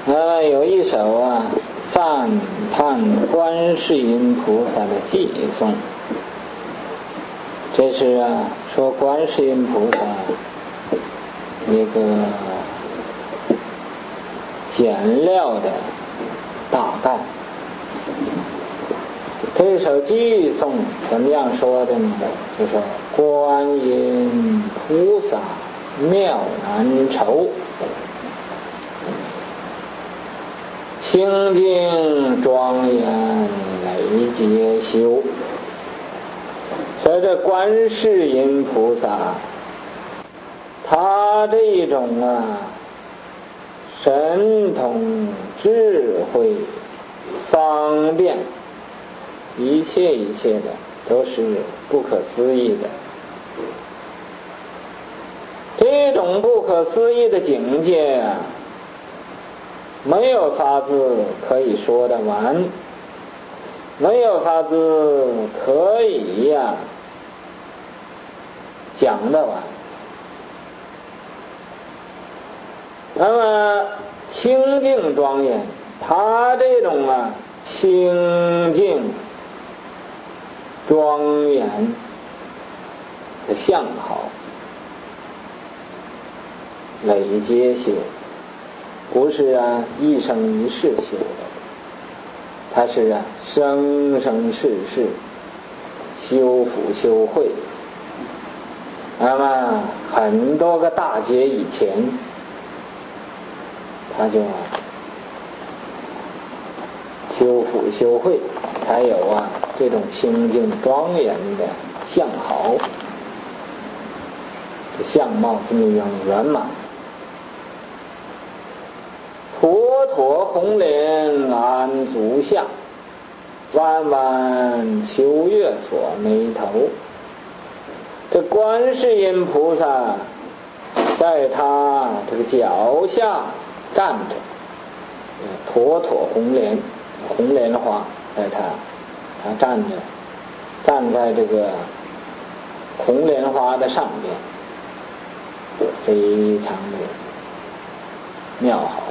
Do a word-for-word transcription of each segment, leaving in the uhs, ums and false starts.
呃，有一首啊赞叹观世音菩萨的偈颂，这是啊说观世音菩萨一个简料的大概。这首偈颂怎么样说的呢？就说观音菩萨妙难酬，清净庄严累劫修。说这观世音菩萨，他这种啊神通智慧方便，一切一切的都是不可思议的。这种不可思议的境界啊，没有法子可以说得完，没有法子可以呀、啊、讲得完。那么清净庄严，他这种啊清净庄严的相好，累劫修，不是啊一生一世修的，它是啊生生世世修福修慧。那么很多个大劫以前，他就啊修福修慧，才有啊这种清净庄严的相好，这相貌这么样圆满。妥妥红莲安足下，弯弯秋月锁眉头。这观世音菩萨在他这个脚下站着，妥妥红莲，红莲花在他他站着，站在这个红莲花的上边，非常的妙好。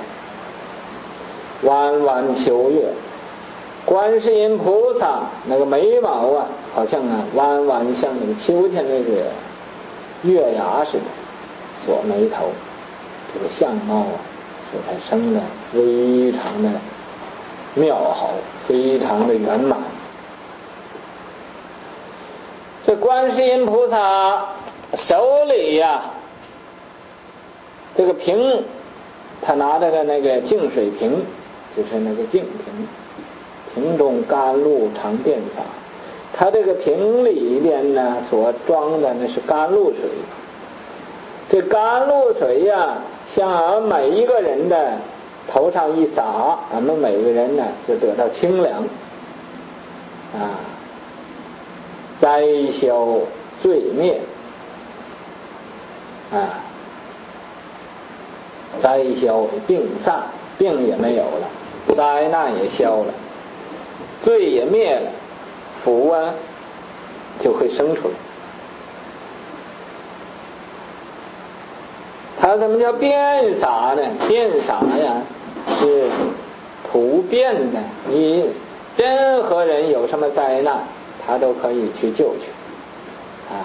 弯弯秋月，观世音菩萨那个眉毛啊，好像啊弯弯像那个秋天那个月牙似的，锁眉头，这个相貌啊，说他生的非常的妙好，非常的圆满。这观世音菩萨手里呀、啊，这个瓶，他拿着个那个净水瓶，就是那个净瓶，瓶中甘露常遍洒。他这个瓶里边呢，所装的那是甘露水。这甘露水呀、啊，向俺每一个人的头上一洒，俺们每个人呢就得到清凉，啊，灾消罪灭，啊，灾消病散，病也没有了，灾难也消了，罪也灭了，福啊就会生出来。它怎么叫遍洒呢？遍洒呀，是普遍的，你任何人有什么灾难，他都可以去救去。啊，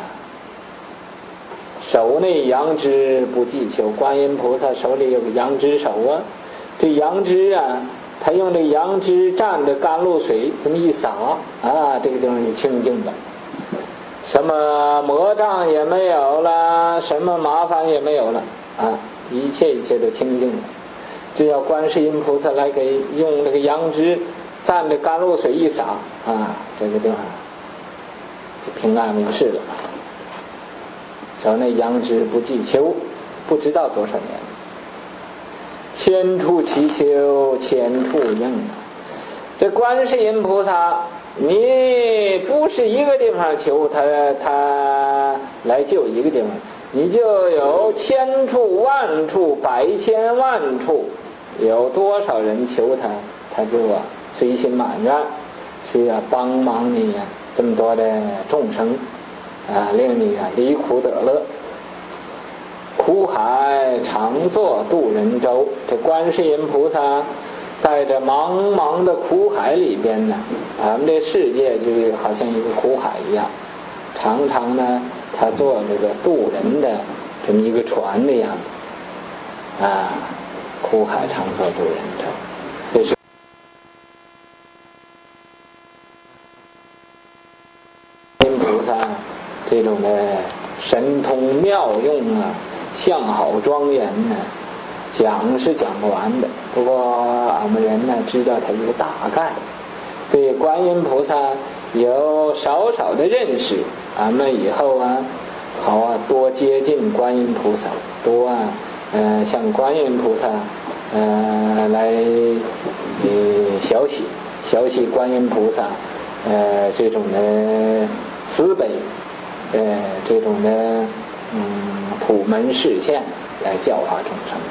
手内杨枝不计求，观音菩萨手里有个杨枝手啊，这杨枝啊，他用这杨枝蘸着甘露水这么一洒啊，这个地方就清净了，什么魔障也没有了，什么麻烦也没有了啊，一切一切都清净了。只要观世音菩萨来给用那个杨枝蘸着甘露水一洒啊，这个地方就平安无事了。手内杨枝不计求，不知道多少年，千处祈求千处应。这观世音菩萨，你不是一个地方求他，他来救一个地方，你就有千处万处百千万处，有多少人求他，他就啊随心满愿去啊帮忙你呀、啊、这么多的众生啊，令你啊离苦得乐。 苦海常作渡人舟。这观世音菩萨在这茫茫的苦海里边呢，咱们这世界就好像一个苦海一样，常常呢他做这个渡人的这么一个船的样子啊，苦海常作渡人舟。这是菩萨这种的神通妙用啊，相好庄严呢，讲是讲不完的。不过俺们人呢知道它一个大概，对观音菩萨有少少的认识，俺们以后啊好啊多接近观音菩萨，多啊呃向观音菩萨呃来呃小喜小喜观音菩萨呃这种的慈悲，呃这种的嗯普门示现来教化众生。